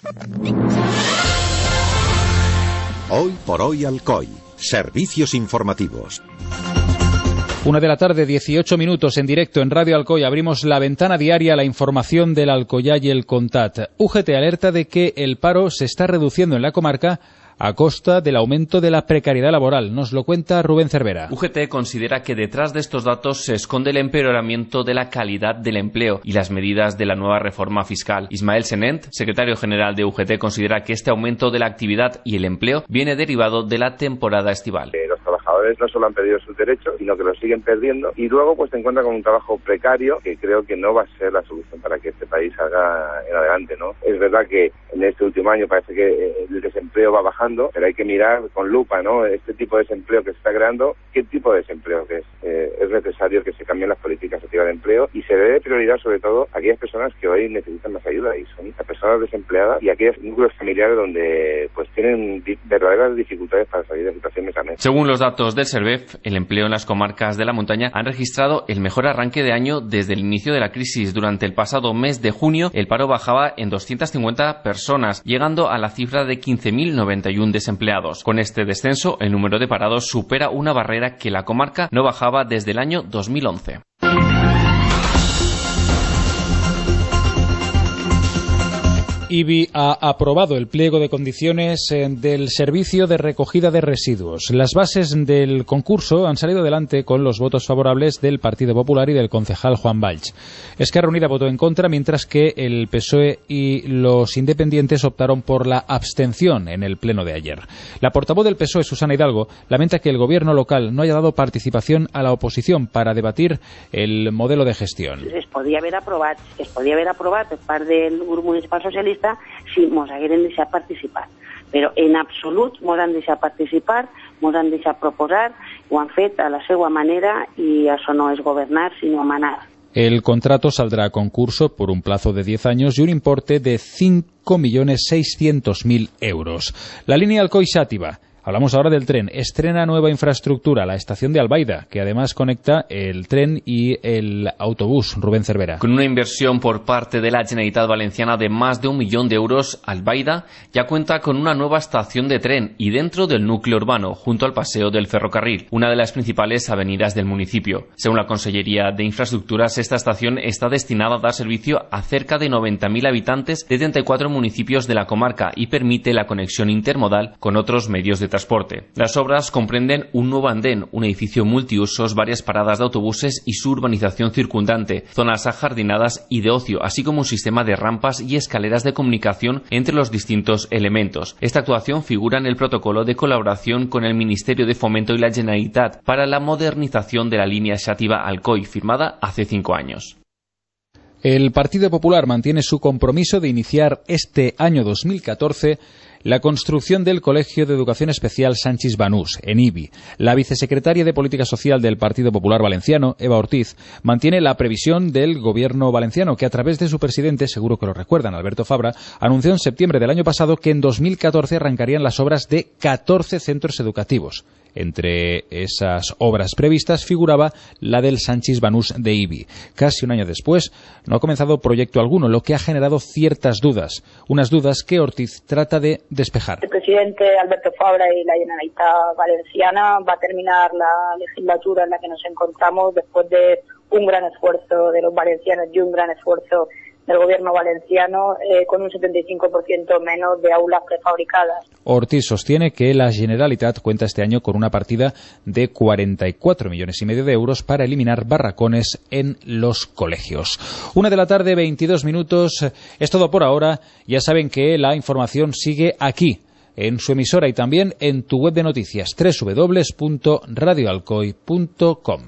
Hoy por hoy Alcoy. Servicios informativos. 1:18 p.m. en directo en Radio Alcoy. Abrimos la ventana diaria a la información del Alcoyá y el Contat. UGT alerta de que el paro se está reduciendo en la comarca a costa del aumento de la precariedad laboral. Nos lo cuenta Rubén Cervera. UGT considera que detrás de estos datos se esconde el empeoramiento de la calidad del empleo y las medidas de la nueva reforma fiscal. Ismael Senent, secretario general de UGT, considera que este aumento de la actividad y el empleo viene derivado de la temporada estival. Los trabajadores no solo han perdido sus derechos, sino que los siguen perdiendo, y luego pues te encuentras con un trabajo precario que creo que no va a ser la solución para que este país salga en adelante, ¿no? Es verdad que en este último año parece que el desempleo va bajando, pero hay que mirar con lupa, ¿no? Este tipo de desempleo que se está creando, ¿qué tipo de desempleo que es? Es necesario que se cambien las políticas activas de empleo y se debe priorizar sobre todo a aquellas personas que hoy necesitan más ayuda, y son las personas desempleadas y aquellos núcleos familiares donde pues tienen verdaderas dificultades para salir de situaciones de mes. Según los datos del Servef, el empleo en las comarcas de la montaña han registrado el mejor arranque de año desde el inicio de la crisis. Durante el pasado mes de junio, el paro bajaba en 250 personas, llegando a la cifra de 15.091 desempleados. Con este descenso, el número de parados supera una barrera que la comarca no bajaba desde el año 2011. IBI ha aprobado el pliego de condiciones del servicio de recogida de residuos. Las bases del concurso han salido adelante con los votos favorables del Partido Popular y del concejal Juan Valls. Esquerra Unida votó en contra, mientras que el PSOE y los independientes optaron por la abstención en el pleno de ayer. La portavoz del PSOE, Susana Hidalgo, lamenta que el gobierno local no haya dado participación a la oposición para debatir el modelo de gestión. Es podia haver aprovat per part del grup municipal socialista si mos hagueren deixat participar. Però en absolut mos han deixat participar, mos han deixat proposar, ho han fet a la seva manera i això no és governar, sinó manar. El contrato saldrá a concurso por un plazo de 10 años y un importe de 5.600.000 euros. La línea Alcoy-Xàtiva. Hablamos ahora del tren. Estrena nueva infraestructura, la estación de Albaida, que además conecta el tren y el autobús. Rubén Cervera. Con una inversión por parte de la Generalitat Valenciana de más de 1 millón de euros, Albaida ya cuenta con una nueva estación de tren y dentro del núcleo urbano, junto al paseo del ferrocarril, una de las principales avenidas del municipio. Según la Consellería de Infraestructuras, esta estación está destinada a dar servicio a cerca de 90.000 habitantes de 34 municipios de la comarca y permite la conexión intermodal con otros medios de transporte. Las obras comprenden un nuevo andén, un edificio multiusos, varias paradas de autobuses y su urbanización circundante, zonas ajardinadas y de ocio, así como un sistema de rampas y escaleras de comunicación entre los distintos elementos. Esta actuación figura en el protocolo de colaboración con el Ministerio de Fomento y la Generalitat para la modernización de la línea Xàtiva-Alcoy, firmada hace 5 años. El Partido Popular mantiene su compromiso de iniciar este año 2014 la construcción del Colegio de Educación Especial Sanchis Banús, en IBI. La vicesecretaria de Política Social del Partido Popular Valenciano, Eva Ortiz, mantiene la previsión del gobierno valenciano, que a través de su presidente, seguro que lo recuerdan, Alberto Fabra, anunció en septiembre del año pasado que en 2014 arrancarían las obras de 14 centros educativos. Entre esas obras previstas figuraba la del Sanchis Banús de IBI. Casi un año después no ha comenzado proyecto alguno, lo que ha generado ciertas dudas. Unas dudas que Ortiz trata de despejar. El presidente Alberto Fabra y la Generalitat Valenciana va a terminar la legislatura en la que nos encontramos después de un gran esfuerzo de los valencianos y un gran esfuerzo del gobierno valenciano, con un 75% menos de aulas prefabricadas. Ortiz sostiene que la Generalitat cuenta este año con una partida de 44,5 millones de euros para eliminar barracones en los colegios. 1:22 p.m. Es todo por ahora. Ya saben que la información sigue aquí, en su emisora y también en tu web de noticias, www.radioalcoy.com.